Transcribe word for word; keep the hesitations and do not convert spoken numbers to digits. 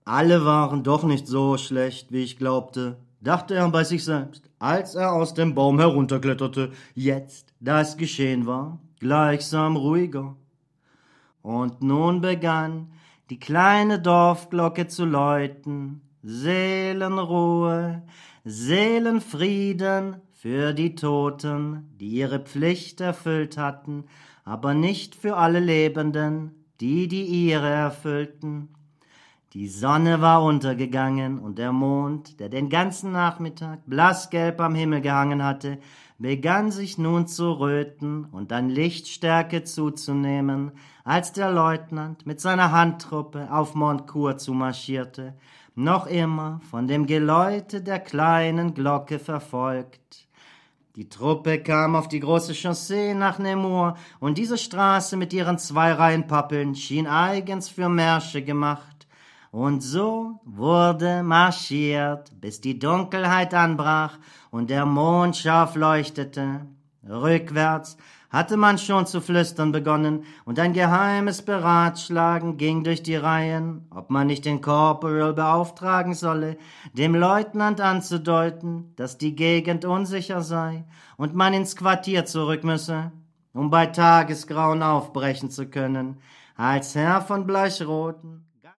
Alle waren doch nicht so schlecht, wie ich glaubte, dachte er bei sich selbst, als er aus dem Baum herunterkletterte, jetzt, da es geschehen war, gleichsam ruhiger. Und nun begann die kleine Dorfglocke zu läuten, Seelenruhe, Seelenfrieden für die Toten, die ihre Pflicht erfüllt hatten, aber nicht für alle Lebenden, die die ihre erfüllten. Die Sonne war untergegangen und der Mond, der den ganzen Nachmittag blassgelb am Himmel gehangen hatte, begann sich nun zu röten und an Lichtstärke zuzunehmen, als der Leutnant mit seiner Handtruppe auf Montcourt zumarschierte, noch immer von dem Geläute der kleinen Glocke verfolgt. Die Truppe kam auf die große Chaussee nach Nemours, und diese Straße mit ihren zwei Reihen Pappeln schien eigens für Märsche gemacht. Und so wurde marschiert, bis die Dunkelheit anbrach und der Mond scharf leuchtete. Rückwärts hatte man schon zu flüstern begonnen, und ein geheimes Beratschlagen ging durch die Reihen, ob man nicht den Corporal beauftragen solle, dem Leutnant anzudeuten, dass die Gegend unsicher sei und man ins Quartier zurück müsse, um bei Tagesgrauen aufbrechen zu können, als Herr von Bleichroten